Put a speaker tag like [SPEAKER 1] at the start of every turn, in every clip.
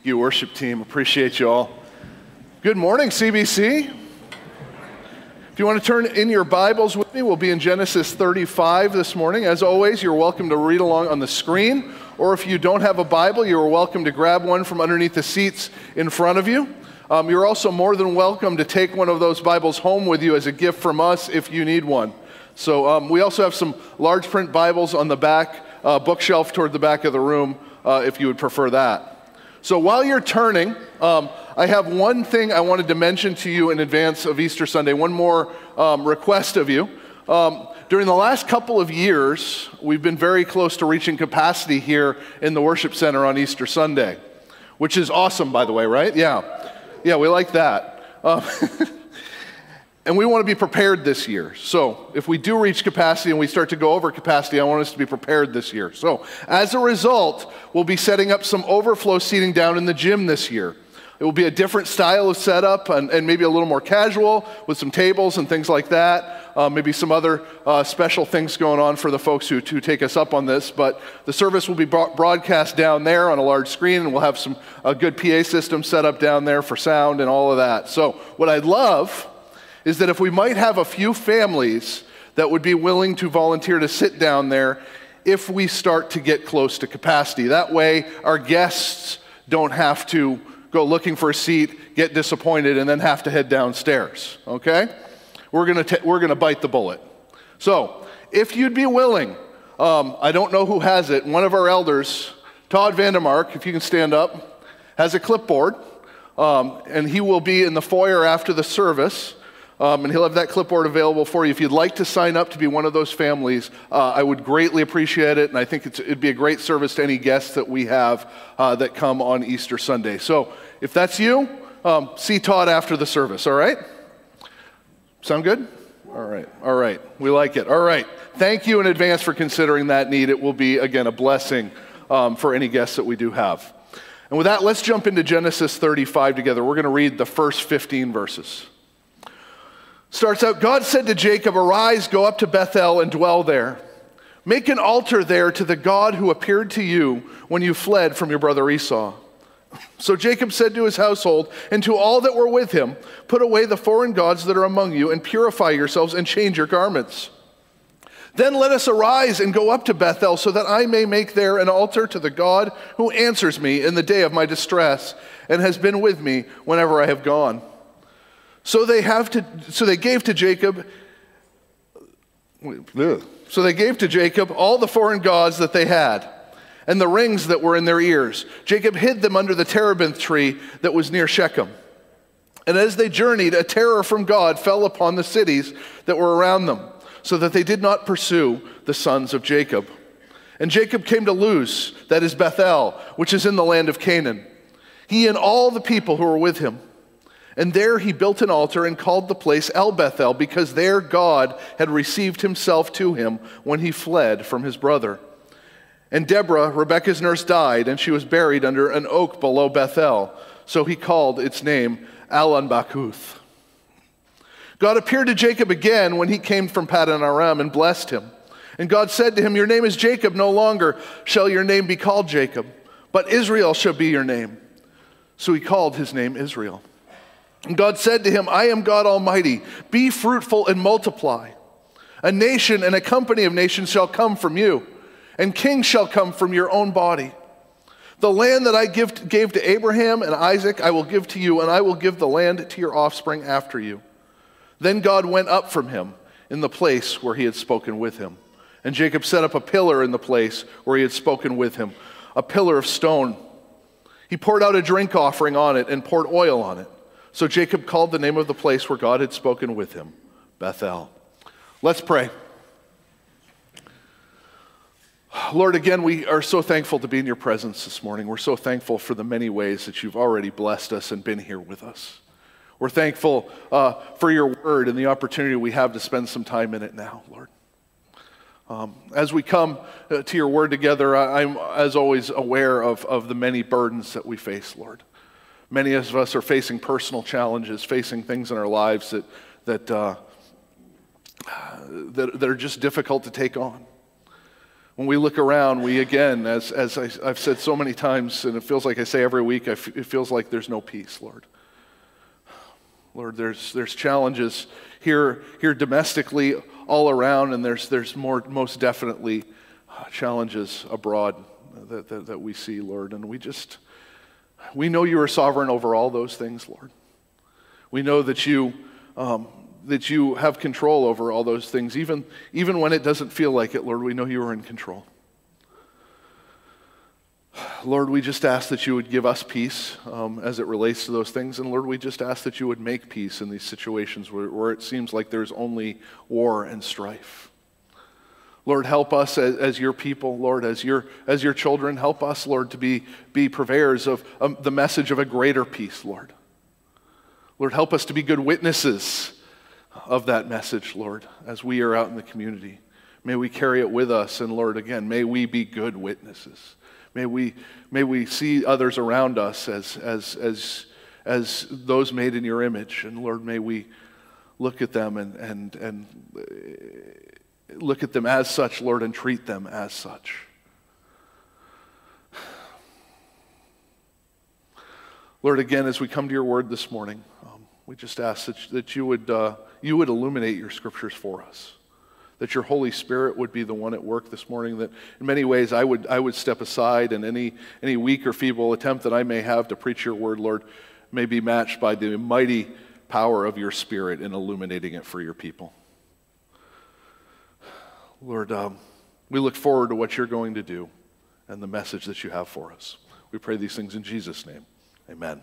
[SPEAKER 1] you, worship team. Appreciate you all. Good morning, CBC. If you want to turn in your Bibles with me, we'll be in Genesis 35 this morning. As always, you're welcome to read along on the screen, or if you don't have a Bible, you're welcome to grab one from underneath the seats in front of you. You're also more than welcome to take one of those Bibles home with you as a gift from us if you need one. So we also have some large print Bibles on the back bookshelf toward the back of the room if you would prefer that. So while you're turning, I have one thing I wanted to mention to you in advance of Easter Sunday, one more request of you. During the last couple of years, we've been very close to reaching capacity here in the worship center on Easter Sunday, which is awesome, by the way, right? Yeah, we like that. And we want to be prepared this year. So if we do reach capacity and we start to go over capacity, I want us to be prepared this year. So as a result, we'll be setting up some overflow seating down in the gym this year. It will be a different style of setup and maybe a little more casual with some tables and things like that. Maybe some other special things going on for the folks who take us up on this. But the service will be broadcast down there on a large screen, and we'll have a good PA system set up down there for sound and all of that. So what I'd love is that if we might have a few families that would be willing to volunteer to sit down there if we start to get close to capacity. That way our guests don't have to go looking for a seat, get disappointed, and then have to head downstairs, okay? We're gonna bite the bullet. So if you'd be willing, I don't know who has it, one of our elders, Todd Vandermark, if you can stand up, has a clipboard, and he will be in the foyer after the service. And he'll have that clipboard available for you. If you'd like to sign up to be one of those families, I would greatly appreciate it, and I think it'd be a great service to any guests that we have that come on Easter Sunday. So if that's you, see Todd after the service, all right? Sound good? All right. We like it. All right. Thank you in advance for considering that need. It will be, again, a blessing for any guests that we do have. And with that, let's jump into Genesis 35 together. We're going to read the first 15 verses. Starts out, God said to Jacob, "Arise, go up to Bethel and dwell there. Make an altar there to the God who appeared to you when you fled from your brother Esau." So Jacob said to his household and to all that were with him, "Put away the foreign gods that are among you and purify yourselves and change your garments. Then let us arise and go up to Bethel so that I may make there an altar to the God who answers me in the day of my distress and has been with me whenever I have gone." So they gave to Jacob all the foreign gods that they had and the rings that were in their ears. Jacob hid them under the terebinth tree that was near Shechem. And as they journeyed, a terror from God fell upon the cities that were around them, so that they did not pursue the sons of Jacob. And Jacob came to Luz, that is Bethel, which is in the land of Canaan, he and all the people who were with him. And there he built an altar and called the place El Bethel, because there God had received himself to him when he fled from his brother. And Deborah, Rebekah's nurse, died, and she was buried under an oak below Bethel. So he called its name Allon-Bachuth. God appeared to Jacob again when he came from Paddan Aram and blessed him. And God said to him, "Your name is Jacob, no longer shall your name be called Jacob, but Israel shall be your name." So he called his name Israel. And God said to him, "I am God Almighty. Be fruitful and multiply. A nation and a company of nations shall come from you, and kings shall come from your own body. The land that I gave to Abraham and Isaac I will give to you, and I will give the land to your offspring after you." Then God went up from him in the place where he had spoken with him. And Jacob set up a pillar in the place where he had spoken with him, a pillar of stone. He poured out a drink offering on it and poured oil on it. So Jacob called the name of the place where God had spoken with him, Bethel. Let's pray. Lord, again, we are so thankful to be in your presence this morning. We're so thankful for the many ways that you've already blessed us and been here with us. We're thankful for your word and the opportunity we have to spend some time in it now, Lord. As we come to your word together, I'm, as always, aware of the many burdens that we face, Lord. Many of us are facing personal challenges, facing things in our lives that are just difficult to take on. When we look around, we again, as I've said so many times, and it feels like I say every week, it feels like there's no peace, Lord. Lord, there's challenges here domestically all around, and there's most definitely challenges abroad that we see, Lord. And we know you are sovereign over all those things, Lord. We know that you have control over all those things, even when it doesn't feel like it, Lord. We know you are in control. Lord, we just ask that you would give us peace as it relates to those things. And Lord, we just ask that you would make peace in these situations where it seems like there's only war and strife. Lord, help us as your people, Lord, as your children. Help us, Lord, to be purveyors of the message of a greater peace, Lord. Lord, help us to be good witnesses of that message, Lord, as we are out in the community. May we carry it with us, and Lord, again, may we be good witnesses. May we see others around us as those made in your image, and Lord, may we look at them and look at them as such, Lord, and treat them as such. Lord, again, as we come to your word this morning, we just ask that you would illuminate your scriptures for us, that your Holy Spirit would be the one at work this morning, that in many ways I would step aside, and any weak or feeble attempt that I may have to preach your word, Lord, may be matched by the mighty power of your Spirit in illuminating it for your people. Lord, we look forward to what you're going to do and the message that you have for us. We pray these things in Jesus' name. Amen.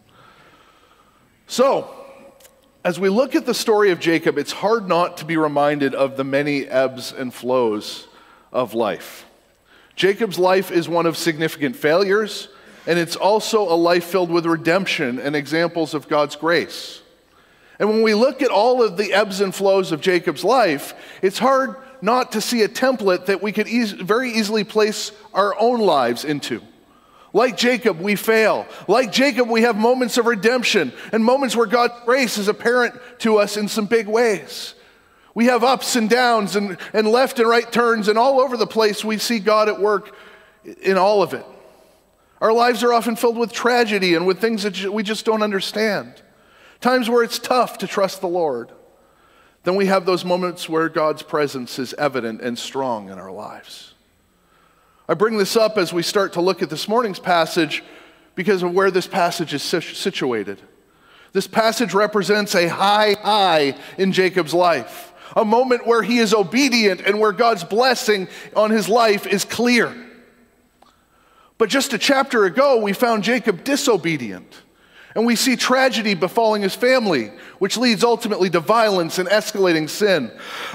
[SPEAKER 1] So, as we look at the story of Jacob, it's hard not to be reminded of the many ebbs and flows of life. Jacob's life is one of significant failures, and it's also a life filled with redemption and examples of God's grace. And when we look at all of the ebbs and flows of Jacob's life, it's hard not to see a template that we could very easily place our own lives into. Like Jacob, we fail. Like Jacob, we have moments of redemption and moments where God's grace is apparent to us in some big ways. We have ups and downs and left and right turns, and all over the place we see God at work in all of it. Our lives are often filled with tragedy and with things that we just don't understand. Times where it's tough to trust the Lord. Then we have those moments where God's presence is evident and strong in our lives. I bring this up as we start to look at this morning's passage because of where this passage is situated. This passage represents a high in Jacob's life, a moment where he is obedient and where God's blessing on his life is clear. But just a chapter ago, we found Jacob disobedient, and we see tragedy befalling his family, which leads ultimately to violence and escalating sin.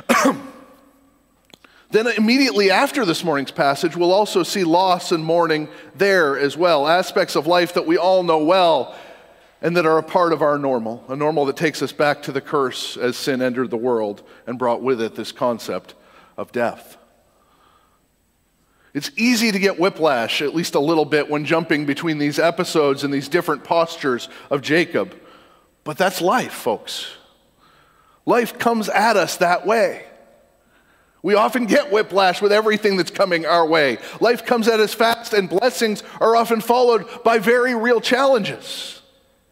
[SPEAKER 1] Then immediately after this morning's passage, we'll also see loss and mourning there as well, aspects of life that we all know well and that are a part of our normal, a normal that takes us back to the curse as sin entered the world and brought with it this concept of death. It's easy to get whiplash, at least a little bit, when jumping between these episodes and these different postures of Jacob, but that's life, folks. Life comes at us that way. We often get whiplash with everything that's coming our way. Life comes at us fast, and blessings are often followed by very real challenges.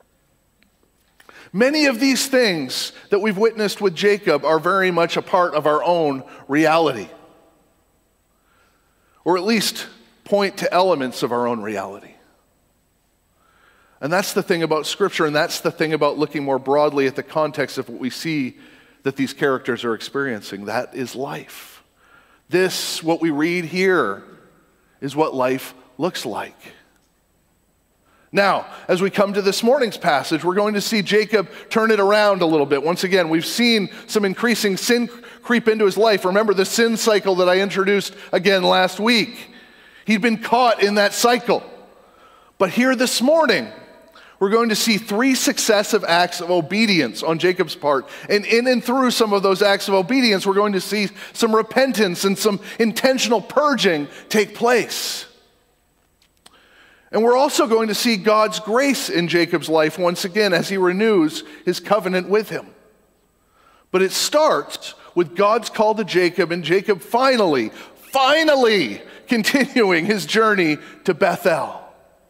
[SPEAKER 1] Many of these things that we've witnessed with Jacob are very much a part of our own reality, or at least point to elements of our own reality. And that's the thing about Scripture, and that's the thing about looking more broadly at the context of what we see that these characters are experiencing. That is life. This, what we read here, is what life looks like. Now, as we come to this morning's passage, we're going to see Jacob turn it around a little bit. Once again, we've seen some increasing sin creep into his life. Remember the sin cycle that I introduced again last week. He'd been caught in that cycle. But here this morning, we're going to see 3 successive acts of obedience on Jacob's part. And in and through some of those acts of obedience, we're going to see some repentance and some intentional purging take place. And we're also going to see God's grace in Jacob's life once again as he renews his covenant with him. But it starts with God's call to Jacob, and Jacob finally finally continuing his journey to Bethel.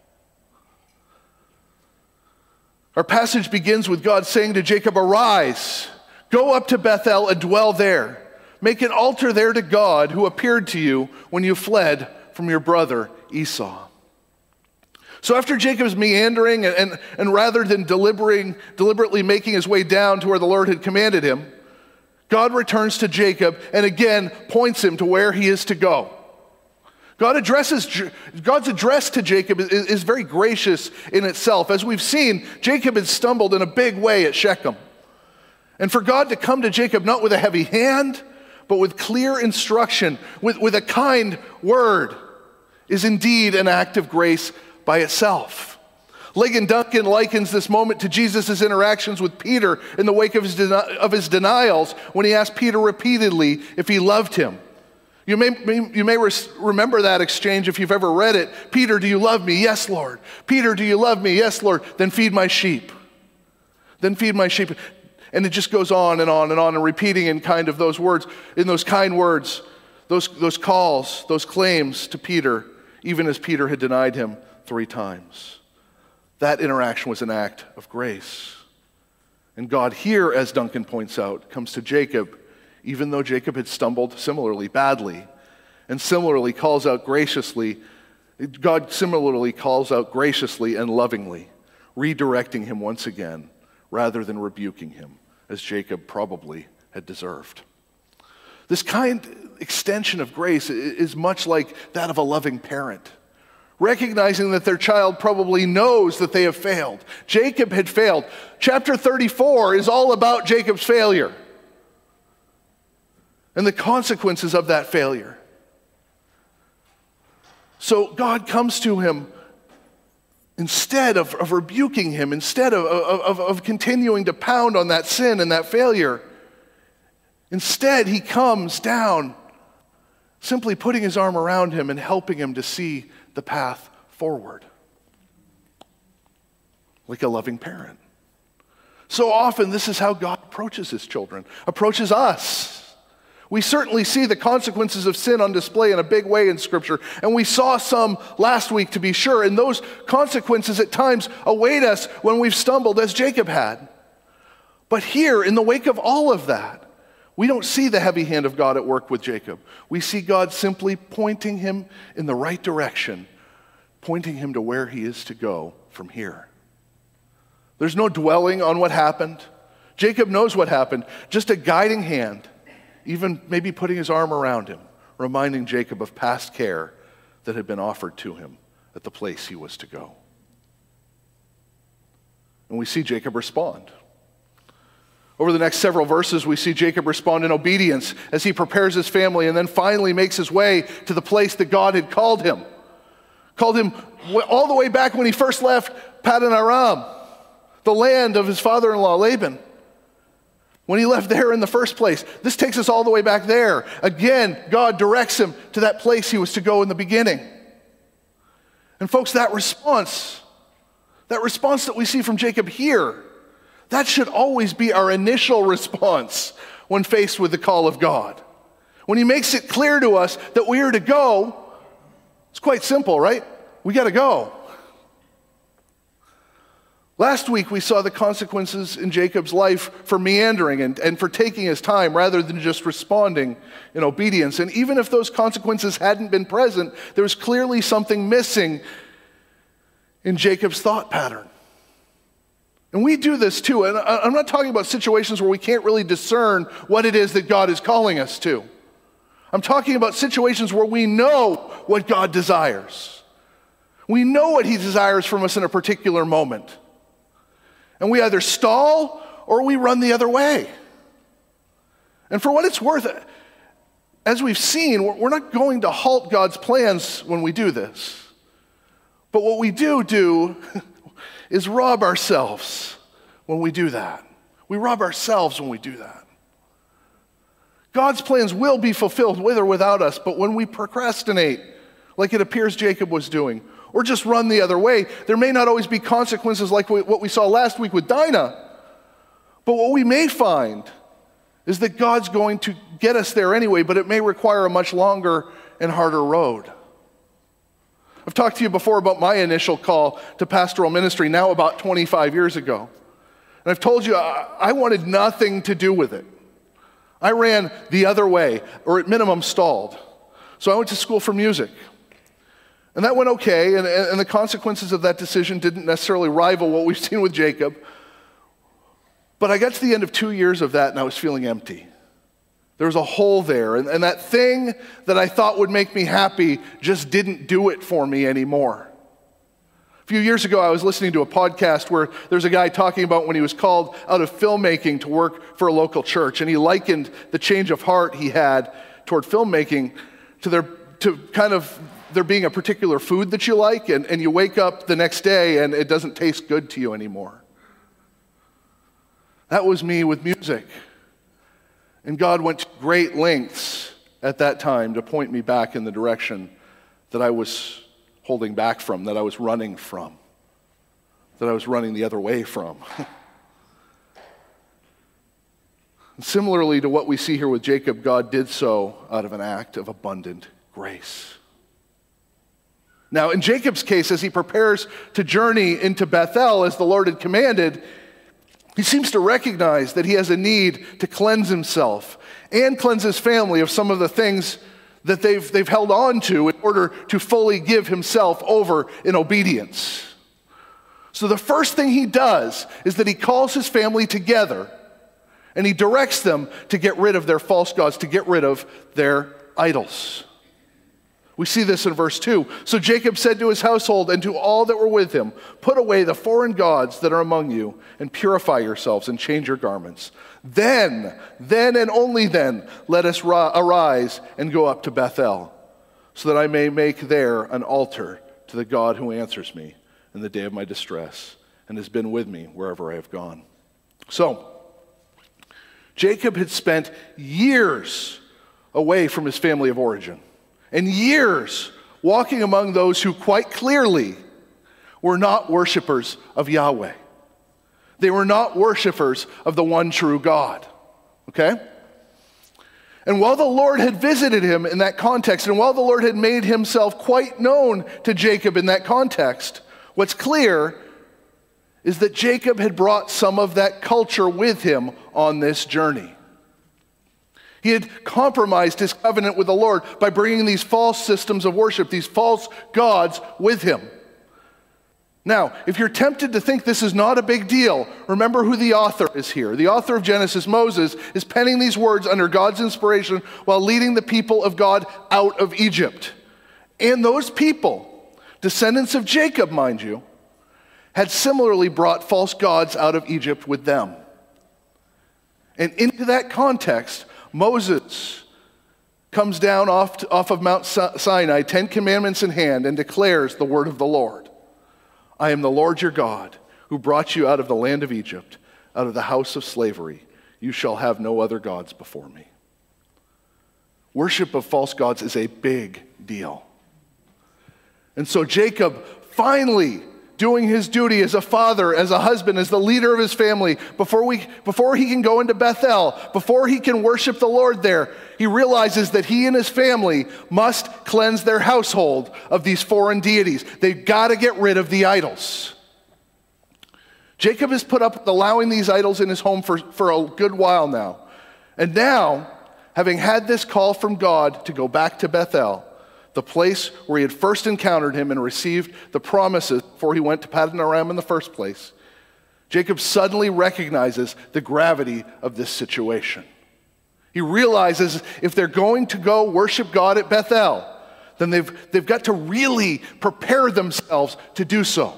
[SPEAKER 1] Our passage begins with God saying to Jacob, "Arise, go up to Bethel and dwell there. Make an altar there to God who appeared to you when you fled from your brother Esau." So after Jacob's meandering and rather than deliberately making his way down to where the Lord had commanded him, God returns to Jacob and again points him to where he is to go. God's address to Jacob is very gracious in itself. As we've seen, Jacob had stumbled in a big way at Shechem. And for God to come to Jacob not with a heavy hand, but with clear instruction, with a kind word, is indeed an act of grace by itself. Ligon Duncan likens this moment to Jesus' interactions with Peter in the wake of his denials when he asked Peter repeatedly if he loved him. You may remember that exchange if you've ever read it. "Peter, do you love me?" "Yes, Lord." "Peter, do you love me?" "Yes, Lord." "Then feed my sheep." "Then feed my sheep." And it just goes on and on and on and repeating in kind of those words, in those kind words, those calls, those claims to Peter, even as Peter had denied him 3 times. That interaction was an act of grace. And God here, as Duncan points out, comes to Jacob, even though Jacob had stumbled similarly badly, and similarly calls out graciously. God similarly calls out graciously and lovingly, redirecting him once again, rather than rebuking him, as Jacob probably had deserved. This kind extension of grace is much like that of a loving parent, recognizing that their child probably knows that they have failed. Jacob had failed. Chapter 34 is all about Jacob's failure and the consequences of that failure. So God comes to him instead of rebuking him, instead of continuing to pound on that sin and that failure. Instead, he comes down, simply putting his arm around him and helping him to see the path forward, like a loving parent. So often, this is how God approaches his children, approaches us. We certainly see the consequences of sin on display in a big way in Scripture, and we saw some last week to be sure, and those consequences at times await us when we've stumbled as Jacob had. But here, in the wake of all of that, we don't see the heavy hand of God at work with Jacob. We see God simply pointing him in the right direction, pointing him to where he is to go from here. There's no dwelling on what happened. Jacob knows what happened, just a guiding hand, even maybe putting his arm around him, reminding Jacob of past care that had been offered to him at the place he was to go. And we see Jacob respond. Over the next several verses, we see Jacob respond in obedience as he prepares his family and then finally makes his way to the place that God had called him. Called him all the way back when he first left Paddan Aram, the land of his father-in-law Laban. When he left there in the first place. This takes us all the way back there. Again, God directs him to that place he was to go in the beginning. And folks, that response that we see from Jacob here, that should always be our initial response when faced with the call of God. When he makes it clear to us that we are to go, it's quite simple, right? We got to go. Last week, we saw the consequences in Jacob's life for meandering and for taking his time rather than just responding in obedience. And even if those consequences hadn't been present, there was clearly something missing in Jacob's thought pattern. And we do this too. And I'm not talking about situations where we can't really discern what it is that God is calling us to. I'm talking about situations where we know what God desires. We know what he desires from us in a particular moment. And we either stall or we run the other way. And for what it's worth, as we've seen, we're not going to halt God's plans when we do this. But what we do is rob ourselves when we do that. We rob ourselves when we do that. God's plans will be fulfilled with or without us, but when we procrastinate, like it appears Jacob was doing, or just run the other way, there may not always be consequences like what we saw last week with Dinah. But what we may find is that God's going to get us there anyway, but it may require a much longer and harder road. I've talked to you before about my initial call to pastoral ministry, now about 25 years ago. And I've told you I wanted nothing to do with it. I ran the other way, or at minimum stalled. So I went to school for music. And that went okay, and the consequences of that decision didn't necessarily rival what we've seen with Jacob. But I got to the end of 2 years of that, and I was feeling empty. There was a hole there, and that thing that I thought would make me happy just didn't do it for me anymore. A few years ago, I was listening to a podcast where there's a guy talking about when he was called out of filmmaking to work for a local church, and he likened the change of heart he had toward filmmaking to there being a particular food that you like, and you wake up the next day and it doesn't taste good to you anymore. That was me with music. And God went to great lengths at that time to point me back in the direction that I was holding back from, that I was running from, that I was running the other way from. Similarly to what we see here with Jacob, God did so out of an act of abundant grace. Now, in Jacob's case, as he prepares to journey into Bethel as the Lord had commanded, he seems to recognize that he has a need to cleanse himself and cleanse his family of some of the things that they've held on to in order to fully give himself over in obedience. So the first thing he does is that he calls his family together and he directs them to get rid of their false gods, to get rid of their idols. We see this in verse 2. So Jacob said to his household and to all that were with him, "Put away the foreign gods that are among you, and purify yourselves and change your garments. Then and only then, let us arise and go up to Bethel, so that I may make there an altar to the God who answers me in the day of my distress, and has been with me wherever I have gone." So, Jacob had spent years away from his family of origin, and years walking among those who quite clearly were not worshipers of Yahweh. They were not worshipers of the one true God. Okay? And while the Lord had visited him in that context, and while the Lord had made himself quite known to Jacob in that context, what's clear is that Jacob had brought some of that culture with him on this journey. He had compromised his covenant with the Lord by bringing these false systems of worship, these false gods with him. Now, if you're tempted to think this is not a big deal, remember who the author is here. The author of Genesis, Moses, is penning these words under God's inspiration while leading the people of God out of Egypt. And those people, descendants of Jacob, mind you, had similarly brought false gods out of Egypt with them. And into that context, Moses comes down off of Mount Sinai, 10 commandments in hand, and declares the word of the Lord. "I am the Lord your God, who brought you out of the land of Egypt, out of the house of slavery. You shall have no other gods before me." Worship of false gods is a big deal. And so Jacob finally doing his duty as a father, as a husband, as the leader of his family, before he can go into Bethel, before he can worship the Lord there, he realizes that he and his family must cleanse their household of these foreign deities. They've got to get rid of the idols. Jacob has put up with allowing these idols in his home for a good while now. And now, having had this call from God to go back to Bethel, the place where he had first encountered him and received the promises before he went to Paddan Aram in the first place, Jacob suddenly recognizes the gravity of this situation. He realizes if they're going to go worship God at Bethel, then they've got to really prepare themselves to do so.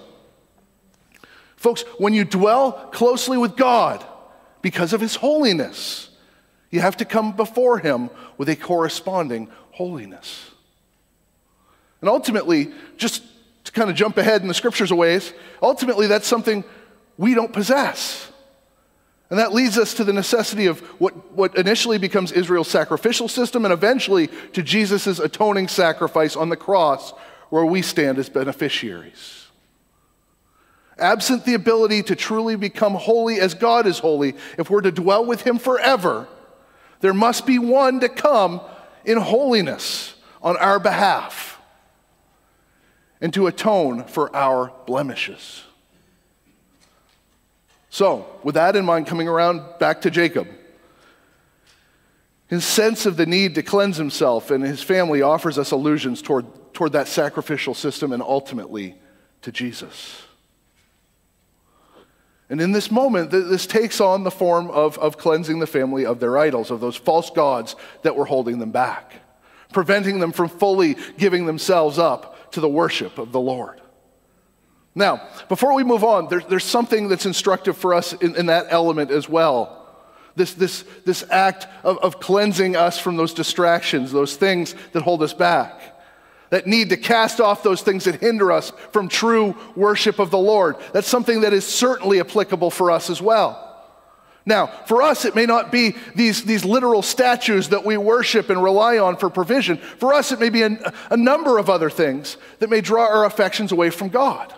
[SPEAKER 1] Folks, when you dwell closely with God because of his holiness, you have to come before him with a corresponding holiness. And ultimately, just to kind of jump ahead in the scriptures a ways, ultimately that's something we don't possess. And that leads us to the necessity of what initially becomes Israel's sacrificial system and eventually to Jesus' atoning sacrifice on the cross where we stand as beneficiaries. Absent the ability to truly become holy as God is holy, if we're to dwell with him forever, there must be one to come in holiness, on our behalf and to atone for our blemishes. So, with that in mind, coming around back to Jacob, his sense of the need to cleanse himself and his family offers us allusions toward that sacrificial system and ultimately to Jesus. And in this moment, this takes on the form of cleansing the family of their idols, of those false gods that were holding them back, preventing them from fully giving themselves up to the worship of the Lord. Now, before we move on, there's something that's instructive for us in that element as well. This act of cleansing us from those distractions, those things that hold us back, that need to cast off those things that hinder us from true worship of the Lord. That's something that is certainly applicable for us as well. Now, for us, it may not be these literal statues that we worship and rely on for provision. For us, it may be a number of other things that may draw our affections away from God.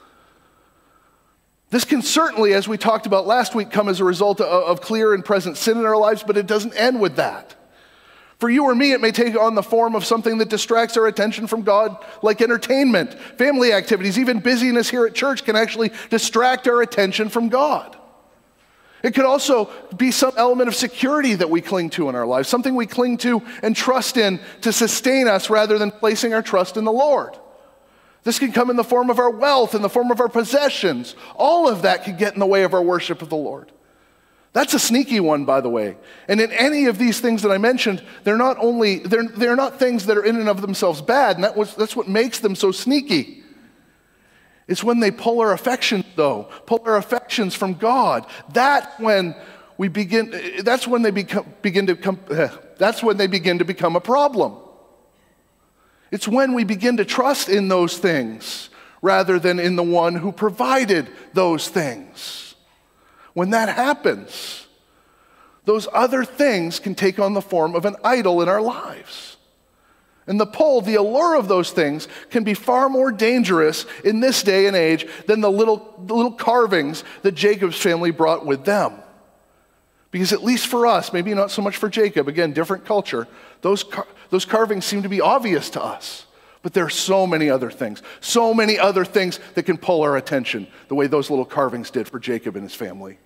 [SPEAKER 1] This can certainly, as we talked about last week, come as a result of clear and present sin in our lives, but it doesn't end with that. For you or me, it may take on the form of something that distracts our attention from God, like entertainment, family activities, even busyness here at church can actually distract our attention from God. It could also be some element of security that we cling to in our lives, something we cling to and trust in to sustain us rather than placing our trust in the Lord. This can come in the form of our wealth, in the form of our possessions. All of that can get in the way of our worship of the Lord. That's a sneaky one, by the way. And in any of these things that I mentioned, they're not things that are in and of themselves bad, and that's what makes them so sneaky. It's when they pull our affections, though, pull our affections from God. That's when they begin to become a problem. It's when we begin to trust in those things rather than in the one who provided those things. When that happens, those other things can take on the form of an idol in our lives. And the allure of those things can be far more dangerous in this day and age than the little carvings that Jacob's family brought with them. Because at least for us, maybe not so much for Jacob, again, different culture, those carvings seem to be obvious to us. But there are so many other things that can pull our attention the way those little carvings did for Jacob and his family.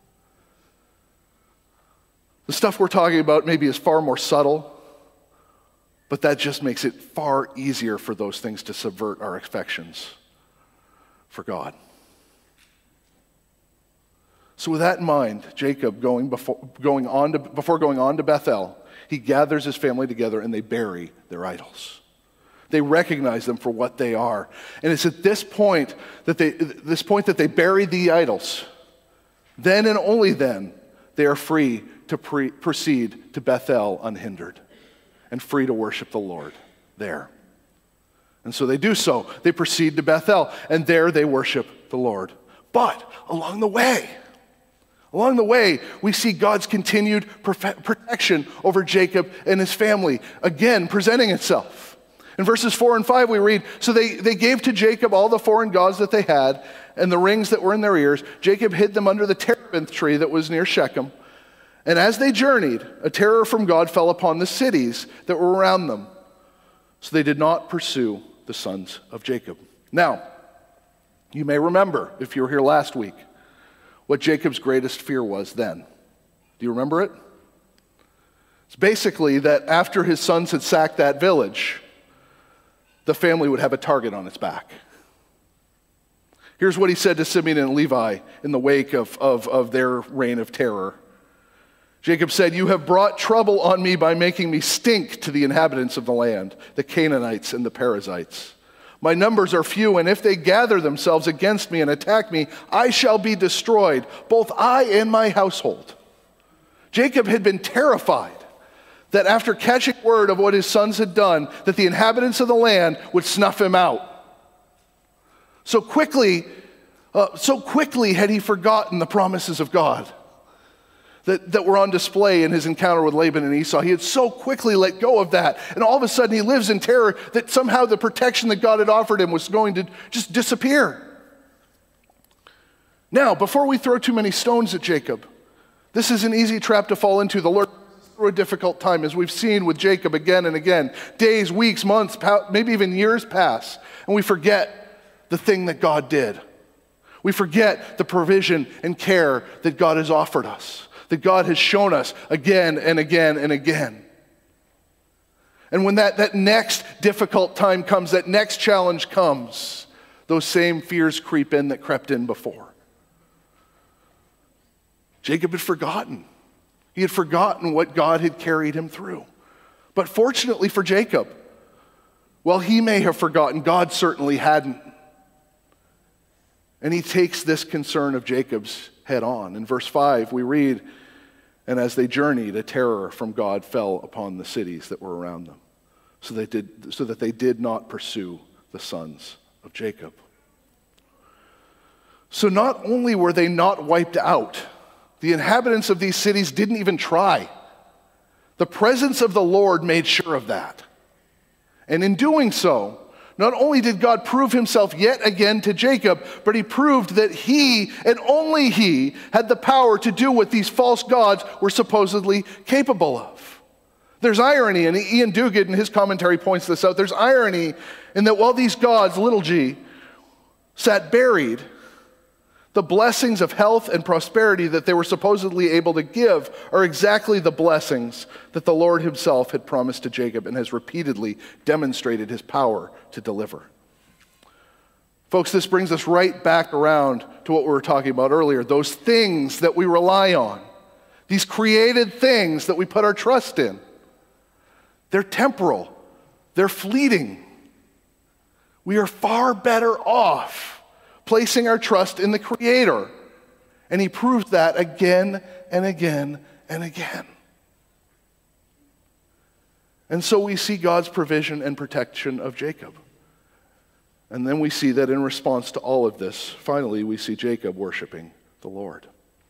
[SPEAKER 1] The stuff we're talking about maybe is far more subtle, but that just makes it far easier for those things to subvert our affections for God. So with that in mind, Jacob, before going on to Bethel, he gathers his family together and they bury their idols. They recognize them for what they are. And it's at this point that they bury the idols. Then and only then, they are free to proceed to Bethel unhindered and free to worship the Lord there. And so they do so. They proceed to Bethel, and there they worship the Lord. But along the way, we see God's continued protection over Jacob and his family, again presenting itself. In verses 4 and 5 we read, so they gave to Jacob all the foreign gods that they had and the rings that were in their ears. Jacob hid them under the terebinth tree that was near Shechem. And as they journeyed, a terror from God fell upon the cities that were around them. So they did not pursue the sons of Jacob. Now, you may remember, if you were here last week, what Jacob's greatest fear was then. Do you remember it? It's basically that after his sons had sacked that village, the family would have a target on its back. Here's what he said to Simeon and Levi in the wake of their reign of terror. Jacob said, "You have brought trouble on me by making me stink to the inhabitants of the land, the Canaanites and the Perizzites. My numbers are few, and if they gather themselves against me and attack me, I shall be destroyed, both I and my household." Jacob had been terrified that after catching word of what his sons had done, that the inhabitants of the land would snuff him out. So quickly had he forgotten the promises of God that were on display in his encounter with Laban and Esau. He had so quickly let go of that, and all of a sudden he lives in terror that somehow the protection that God had offered him was going to just disappear. Now, before we throw too many stones at Jacob, this is an easy trap to fall into. The Lord through a difficult time, as we've seen with Jacob again and again. Days, weeks, months, maybe even years pass, and we forget the thing that God did. We forget the provision and care that God has offered us, that God has shown us again and again and again. And when that next difficult time comes, that next challenge comes, those same fears creep in that crept in before. Jacob had forgotten. He had forgotten what God had carried him through. But fortunately for Jacob, while he may have forgotten, God certainly hadn't. And he takes this concern of Jacob's head on. In verse 5, we read, "And as they journeyed, a terror from God fell upon the cities that were around them, so that they did not pursue the sons of Jacob." So not only were they not wiped out, the inhabitants of these cities didn't even try. The presence of the Lord made sure of that. And in doing so, not only did God prove himself yet again to Jacob, but he proved that he, and only he, had the power to do what these false gods were supposedly capable of. There's irony, and Ian Duguid in his commentary points this out. There's irony in that while these gods, little g, sat buried, the blessings of health and prosperity that they were supposedly able to give are exactly the blessings that the Lord himself had promised to Jacob and has repeatedly demonstrated his power to deliver. Folks, this brings us right back around to what we were talking about earlier, those things that we rely on, these created things that we put our trust in. They're temporal, they're fleeting. We are far better off placing our trust in the Creator. And he proved that again and again and again. And so we see God's provision and protection of Jacob. And then we see that in response to all of this, finally we see Jacob worshiping the Lord.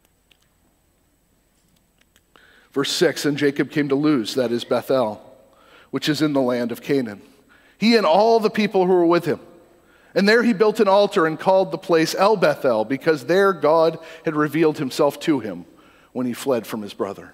[SPEAKER 1] Verse 6, "And Jacob came to Luz," that is Bethel, which is in the land of Canaan, he and all the people who were with him. And there he built an altar and called the place El Bethel, because there God had revealed himself to him when he fled from his brother.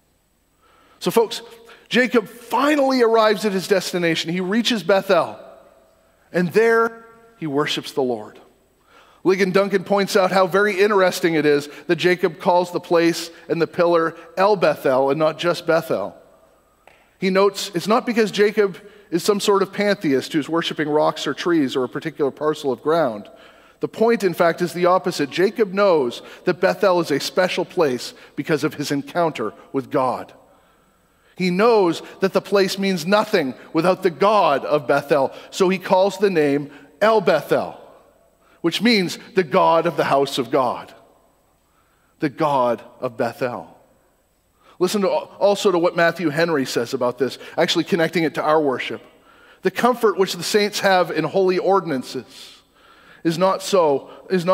[SPEAKER 1] So folks, Jacob finally arrives at his destination. He reaches Bethel, and there he worships the Lord. Ligon Duncan points out how very interesting it is that Jacob calls the place and the pillar El Bethel and not just Bethel. He notes it's not because Jacob is some sort of pantheist who's worshiping rocks or trees or a particular parcel of ground. The point, in fact, is the opposite. Jacob knows that Bethel is a special place because of his encounter with God. He knows that the place means nothing without the God of Bethel, so he calls the name El Bethel, which means the God of the house of God, the God of Bethel. Listen also to what Matthew Henry says about this, actually connecting it to our worship. "The comfort which the saints have in holy ordinances is not so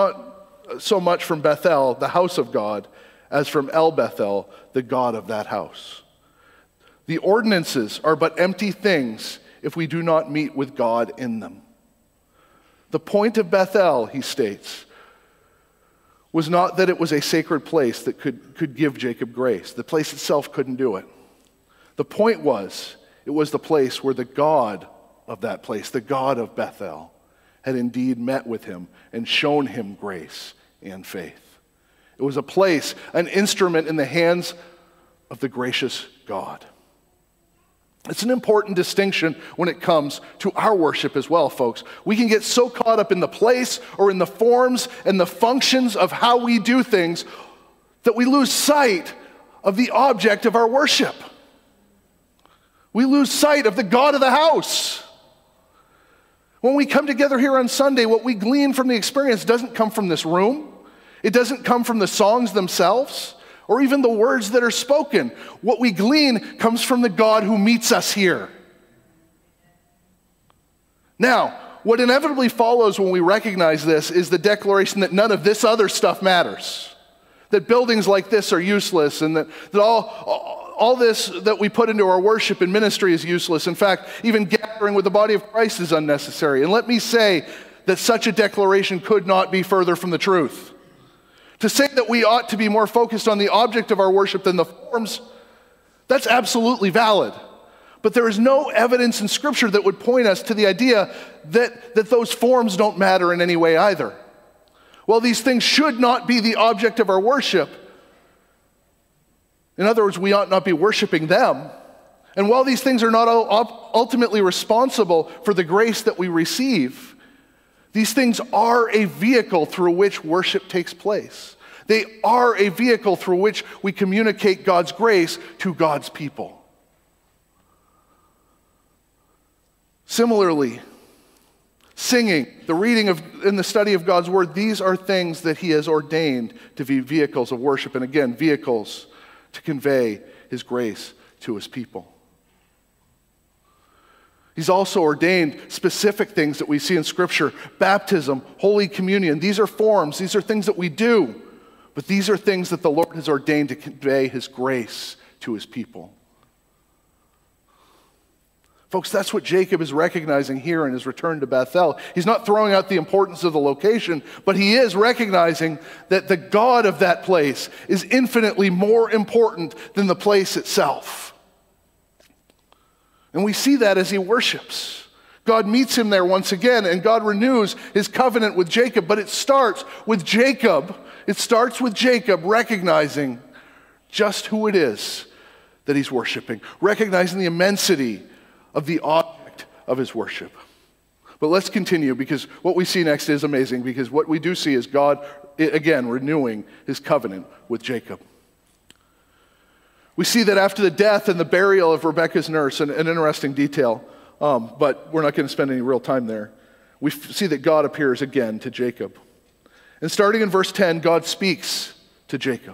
[SPEAKER 1] much from Bethel, the house of God, as from El Bethel, the God of that house. The ordinances are but empty things if we do not meet with God in them." The point of Bethel, he states, was not that it was a sacred place that could give Jacob grace. The place itself couldn't do it. The point was, it was the place where the God of that place, the God of Bethel, had indeed met with him and shown him grace and faith. It was a place, an instrument in the hands of the gracious God. It's an important distinction when it comes to our worship as well, folks. We can get so caught up in the place or in the forms and the functions of how we do things that we lose sight of the object of our worship. We lose sight of the God of the house. When we come together here on Sunday, what we glean from the experience doesn't come from this room. It doesn't come from the songs themselves, or even the words that are spoken. What we glean comes from the God who meets us here. Now, what inevitably follows when we recognize this is the declaration that none of this other stuff matters. That buildings like this are useless, and that all this that we put into our worship and ministry is useless. In fact, even gathering with the body of Christ is unnecessary. And let me say that such a declaration could not be further from the truth. To say that we ought to be more focused on the object of our worship than the forms That's absolutely valid. But there is no evidence in Scripture that would point us to the idea that those forms don't matter in any way either. While these things should not be the object of our worship, in other words, we ought not be worshiping them. And while these things are not ultimately responsible for the grace that we receive, these things are a vehicle through which worship takes place. They are a vehicle through which we communicate God's grace to God's people. Similarly, singing, the reading of and the study of God's word, these are things that he has ordained to be vehicles of worship. And again, vehicles to convey his grace to his people. He's also ordained specific things that we see in Scripture. Baptism, Holy Communion. These are forms. These are things that we do. But these are things that the Lord has ordained to convey his grace to his people. Folks, that's what Jacob is recognizing here in his return to Bethel. He's not throwing out the importance of the location, but he is recognizing that the God of that place is infinitely more important than the place itself. And we see that as he worships. God meets him there once again, and God renews his covenant with Jacob, but it starts with Jacob. It starts with Jacob recognizing just who it is that he's worshiping, recognizing the immensity of the object of his worship. But let's continue, because what we see next is amazing, because what we do see is God, again, renewing his covenant with Jacob. We see that after the death and the burial of Rebekah's nurse, an interesting detail, but we're not going to spend any real time there. We see that God appears again to Jacob. And starting in verse 10, God speaks to Jacob.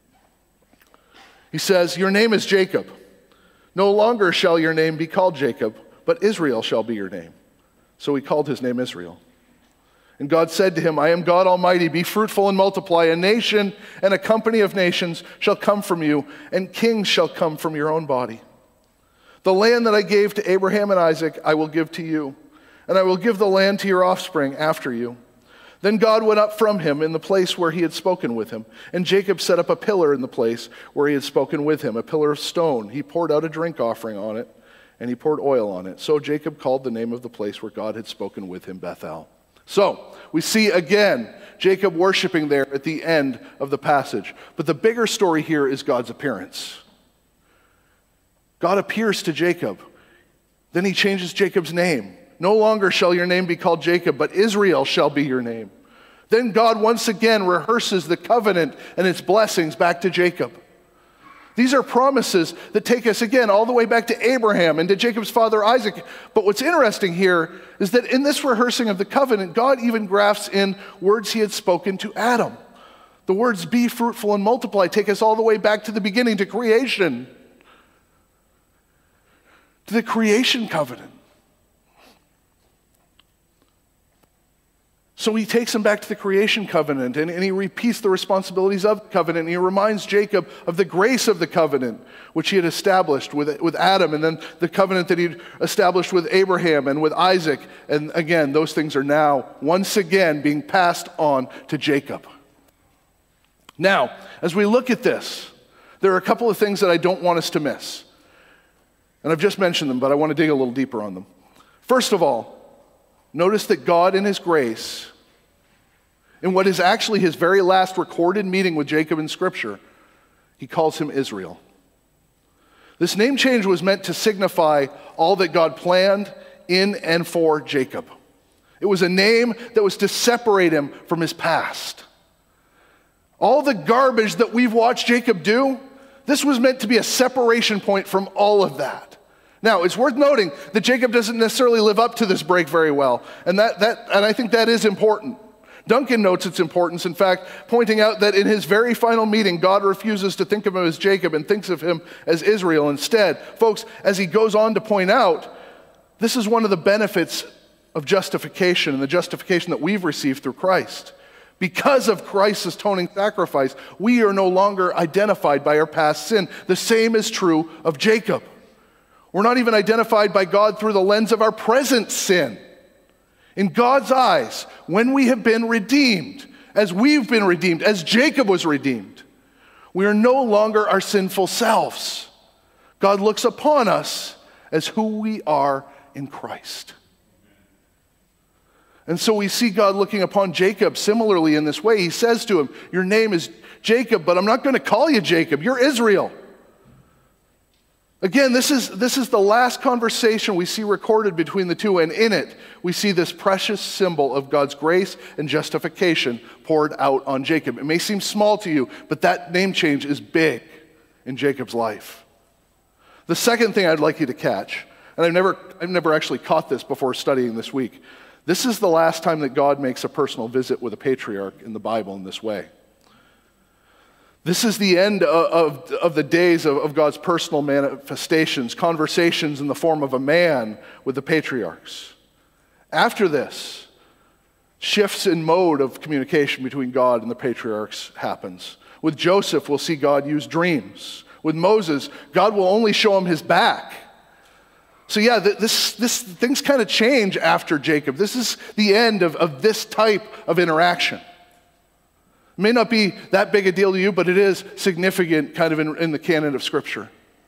[SPEAKER 1] He says, "Your name is Jacob. No longer shall your name be called Jacob, but Israel shall be your name." So he called his name Israel. And God said to him, "I am God Almighty. Be fruitful and multiply. A nation and a company of nations shall come from you, and kings shall come from your own body. The land that I gave to Abraham and Isaac I will give to you, and I will give the land to your offspring after you." Then God went up from him in the place where he had spoken with him. And Jacob set up a pillar in the place where he had spoken with him, a pillar of stone. He poured out a drink offering on it, and he poured oil on it. So Jacob called the name of the place where God had spoken with him Bethel. So we see again Jacob worshiping there at the end of the passage. But the bigger story here is God's appearance. God appears to Jacob. Then he changes Jacob's name. "No longer shall your name be called Jacob, but Israel shall be your name." Then God once again rehearses the covenant and its blessings back to Jacob. These are promises that take us again all the way back to Abraham and to Jacob's father Isaac. But what's interesting here is that in this rehearsing of the covenant, God even grafts in words he had spoken to Adam. The words "be fruitful and multiply" take us all the way back to the beginning, to creation, to the creation covenant. So he takes him back to the creation covenant, and he repeats the responsibilities of the covenant, and he reminds Jacob of the grace of the covenant, which he had established with Adam, and then the covenant that he'd established with Abraham and with Isaac. And again, those things are now once again being passed on to Jacob. Now, as we look at this, there are a couple of things that I don't want us to miss. And I've just mentioned them, but I want to dig a little deeper on them. First of all, notice that God in his grace, in what is actually his very last recorded meeting with Jacob in Scripture, he calls him Israel. This name change was meant to signify all that God planned in and for Jacob. It was a name that was to separate him from his past. All the garbage that we've watched Jacob do, this was meant to be a separation point from all of that. Now, it's worth noting that Jacob doesn't necessarily live up to this break very well, and I think that is important. Duncan notes its importance, in fact, pointing out that in his very final meeting, God refuses to think of him as Jacob and thinks of him as Israel instead. Folks, as he goes on to point out, this is one of the benefits of justification and the justification that we've received through Christ. Because of Christ's atoning sacrifice, we are no longer identified by our past sin. The same is true of Jacob. We're not even identified by God through the lens of our present sin. In God's eyes, when we have been redeemed, as we've been redeemed, as Jacob was redeemed, we are no longer our sinful selves. God looks upon us as who we are in Christ. And so we see God looking upon Jacob similarly in this way. He says to him, your name is Jacob, but I'm not going to call you Jacob. You're Israel. Again, this is the last conversation we see recorded between the two, and in it, we see this precious symbol of God's grace and justification poured out on Jacob. It may seem small to you, but that name change is big in Jacob's life. The second thing I'd like you to catch, and I've never actually caught this before studying this week, this is the last time that God makes a personal visit with a patriarch in the Bible in this way. This is the end of the days of God's personal manifestations, conversations in the form of a man with the patriarchs. After this, shifts in mode of communication between God and the patriarchs happens. With Joseph, we'll see God use dreams. With Moses, God will only show him his back. So yeah, this things kind of change after Jacob. This is the end of this type of interaction. It may not be that big a deal to you, but it is significant kind of in the canon of Scripture.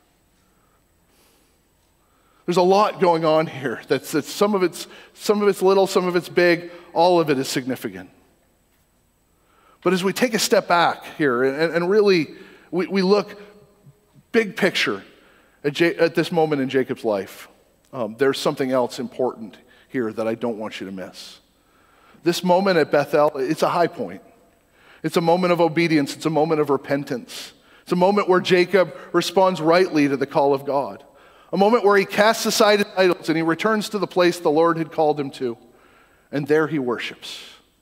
[SPEAKER 1] There's a lot going on here. That's some of it's little, some of it's big, all of it is significant. But as we take a step back here and really we look big picture at this moment in Jacob's life, there's something else important here that I don't want you to miss. This moment at Bethel, it's a high point. It's a moment of obedience. It's a moment of repentance. It's a moment where Jacob responds rightly to the call of God. A moment where he casts aside his idols and he returns to the place the Lord had called him to. And there he worships.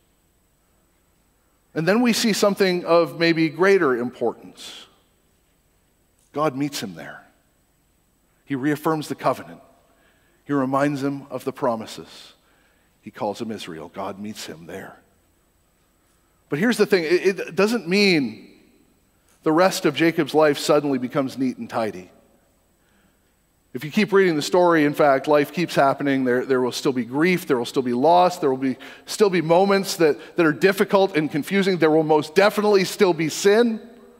[SPEAKER 1] And then we see something of maybe greater importance. God meets him there. He reaffirms the covenant. He reminds him of the promises. He calls him Israel. God meets him there. But here's the thing, it doesn't mean the rest of Jacob's life suddenly becomes neat and tidy. If you keep reading the story, in fact, life keeps happening. There will still be grief, there will still be loss, there will still be moments that are difficult and confusing. There will most definitely still be sin.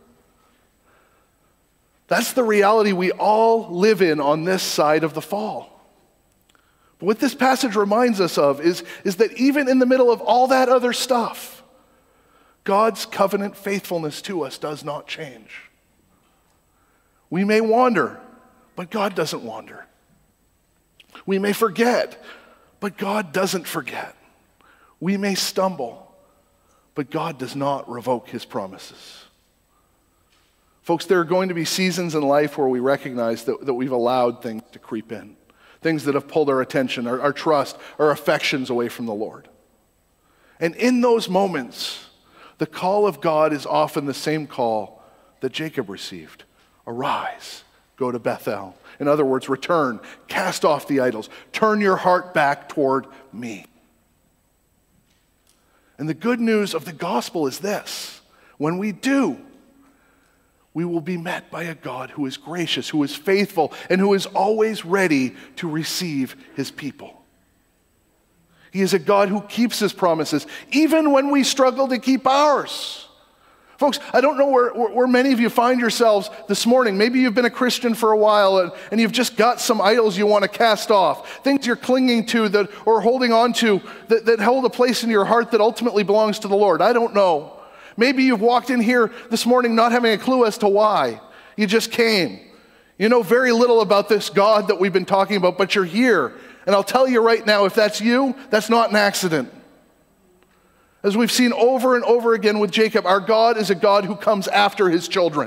[SPEAKER 1] That's the reality we all live in on this side of the fall. But what this passage reminds us of is that even in the middle of all that other stuff, God's covenant faithfulness to us does not change. We may wander, but God doesn't wander. We may forget, but God doesn't forget. We may stumble, but God does not revoke his promises. Folks, there are going to be seasons in life where we recognize that we've allowed things to creep in, things that have pulled our attention, our trust, our affections away from the Lord. And in those moments, the call of God is often the same call that Jacob received. Arise, go to Bethel. In other words, return, cast off the idols, turn your heart back toward me. And the good news of the gospel is this: when we do, we will be met by a God who is gracious, who is faithful, and who is always ready to receive his people. He is a God who keeps his promises, even when we struggle to keep ours. Folks, I don't know where many of you find yourselves this morning. Maybe you've been a Christian for a while and you've just got some idols you want to cast off, things you're clinging to or holding on to that hold a place in your heart that ultimately belongs to the Lord. I don't know. Maybe you've walked in here this morning not having a clue as to why. You just came. You know very little about this God that we've been talking about, but you're here. And I'll tell you right now, if that's you, that's not an accident. As we've seen over and over again with Jacob, our God is a God who comes after his children,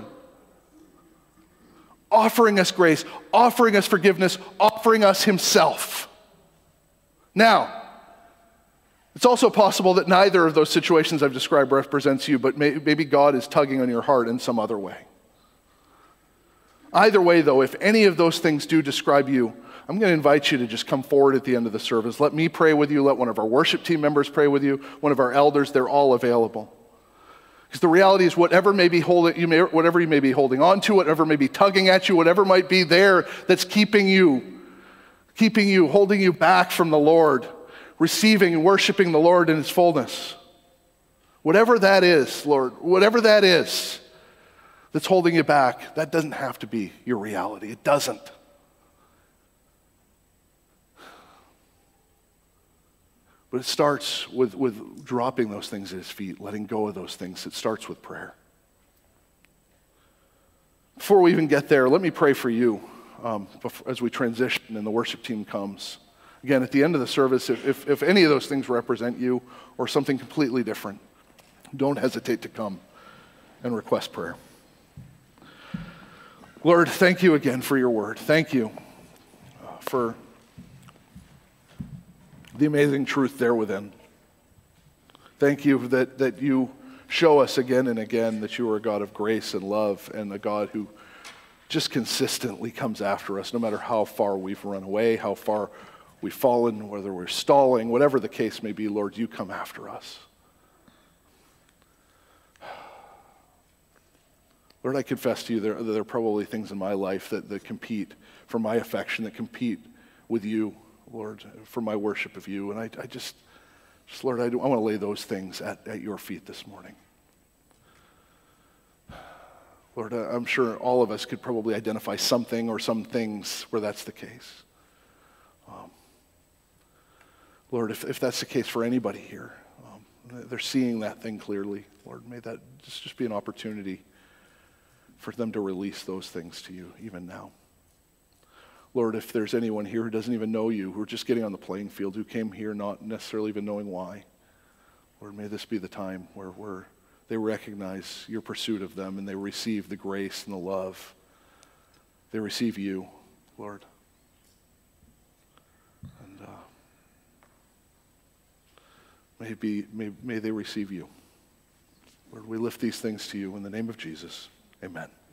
[SPEAKER 1] offering us grace, offering us forgiveness, offering us himself. Now, it's also possible that neither of those situations I've described represents you, but maybe God is tugging on your heart in some other way. Either way, though, if any of those things do describe you, I'm going to invite you to just come forward at the end of the service. Let me pray with you. Let one of our worship team members pray with you. One of our elders, they're all available. Because the reality is whatever you may be holding on to, whatever may be tugging at you, whatever might be there that's keeping you, holding you back from the Lord, receiving and worshiping the Lord in his fullness. Whatever that is, Lord, whatever that is, that's holding you back, that doesn't have to be your reality. It doesn't. But it starts with dropping those things at his feet, letting go of those things. It starts with prayer. Before we even get there, let me pray for you as we transition and the worship team comes. Again, at the end of the service, if any of those things represent you or something completely different, don't hesitate to come and request prayer. Lord, thank you again for your word. Thank you for the amazing truth there within. Thank you that you show us again and again that you are a God of grace and love and a God who just consistently comes after us no matter how far we've run away, how far we've fallen, whether we're stalling, whatever the case may be, Lord, you come after us. Lord, I confess to you there are probably things in my life that compete for my affection, that compete with you, Lord, for my worship of you. And I just Lord, I want to lay those things at your feet this morning. Lord, I'm sure all of us could probably identify something or some things where that's the case. Lord, if that's the case for anybody here, they're seeing that thing clearly. Lord, may that just be an opportunity for them to release those things to you even now. Lord, if there's anyone here who doesn't even know you, who are just getting on the playing field, who came here not necessarily even knowing why, Lord, may this be the time where they recognize your pursuit of them and they receive the grace and the love. They receive you, Lord. And may they receive you. Lord, we lift these things to you in the name of Jesus. Amen.